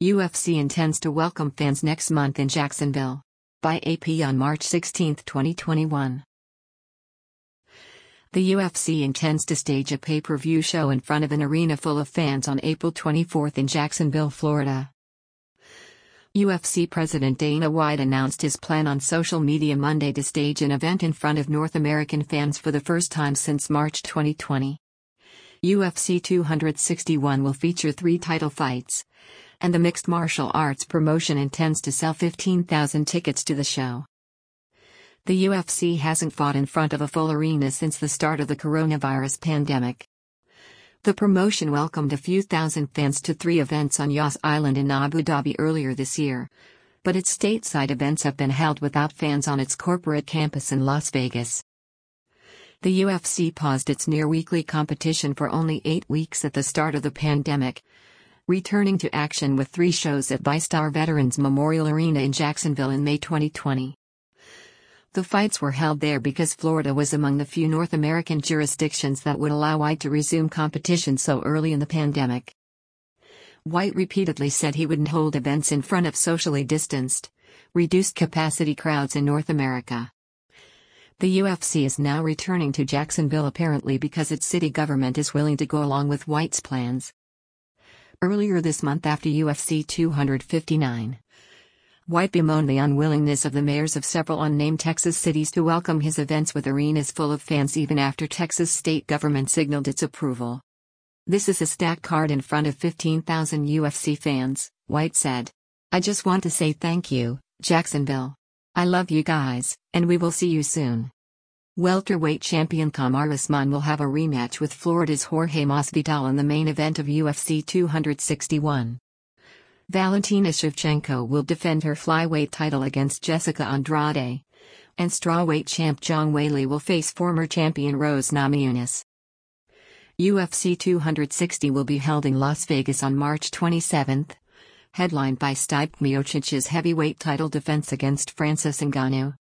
UFC intends to welcome fans next month in Jacksonville. By AP on March 16, 2021. The UFC intends to stage a pay-per-view show in front of an arena full of fans on April 24 in Jacksonville, Florida. UFC President Dana White announced his plan on social media Monday to stage an event in front of North American fans for the first time since March 2020. UFC 261 will feature 3 title fights, and the mixed martial arts promotion intends to sell 15,000 tickets to the show. The UFC hasn't fought in front of a full arena since the start of the coronavirus pandemic. The promotion welcomed a few thousand fans to 3 events on Yas Island in Abu Dhabi earlier this year, but its stateside events have been held without fans on its corporate campus in Las Vegas. The UFC paused its near-weekly competition for only 8 weeks at the start of the pandemic, returning to action with 3 shows at VyStar Veterans Memorial Arena in Jacksonville in May 2020. The fights were held there because Florida was among the few North American jurisdictions that would allow White to resume competition so early in the pandemic. White repeatedly said he wouldn't hold events in front of socially distanced, reduced-capacity crowds in North America. The UFC is now returning to Jacksonville apparently because its city government is willing to go along with White's plans. Earlier this month after UFC 259, White bemoaned the unwillingness of the mayors of several unnamed Texas cities to welcome his events with arenas full of fans even after Texas state government signaled its approval. "This is a stacked card in front of 15,000 UFC fans," White said. "I just want to say thank you, Jacksonville. I love you guys, and we will see you soon." Welterweight champion Kamaru Usman will have a rematch with Florida's Jorge Masvidal in the main event of UFC 261. Valentina Shevchenko will defend her flyweight title against Jessica Andrade, and strawweight champ Zhang Weili will face former champion Rose Namajunas. UFC 260 will be held in Las Vegas on March 27, headlined by Stipe Miocic's heavyweight title defense against Francis Ngannou.